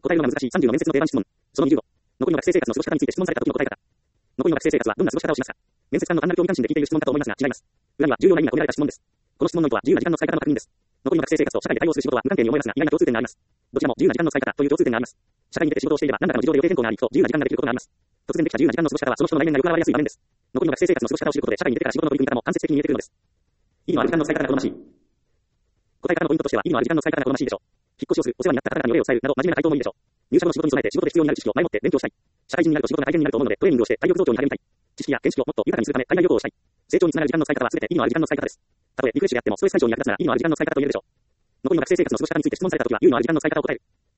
答えるのが難しい30の面接の定番質問。その20を。残りの学生生活の過ごし方について質問された時の答え方。残りの学生生活はどんな過ごし方をしますか。面接官の単なる興味関心で聞いている質問かと思いますが、違います。裏には重要な意味が込められた質問です。この質問の意図は自由な時間の使い方の確認です。残りの学生生活と社会で対応する仕事は無関係に思えますが、意外な共通点があります。どちらも自由な時間の使い方という共通点があります。社会に出て仕事をしていれば、何らかの事情で予定変更があり、自由な時間ができることがあります。突然できた自由な時間の過ごし方は、その人の内面がよく現れやすい場面です。残りの学生生活の過ごし方を知ることで、社会に出てから仕事の取り組み方も間接的に見えてくるのです。意義のある時間の使い方が好ましい。答え方のポイントとしては、意義のある時間の使い方が好ましいでしょう。引っ越しをする、お世話になった方々にお礼を伝えるなど、真面目な回答もいいでしょう。入社後の仕事に備えて仕事で必要になる知識を前もって勉強したい。社会人になると仕事が大変になると思うので、トレーニングをして体力増強に励みたい。知識や見識をもっと豊かにするため、海外旅行をしたい。成長につながる時間の使い方は全て意義のある時間の使い方です。たとえリフレッシュであってもストレス解消に役立つなら意義のある時間の使い方と言えるでしょう。残りの学生生活の過ごし方について質問されたときは、意義のある時間の使い方を答える。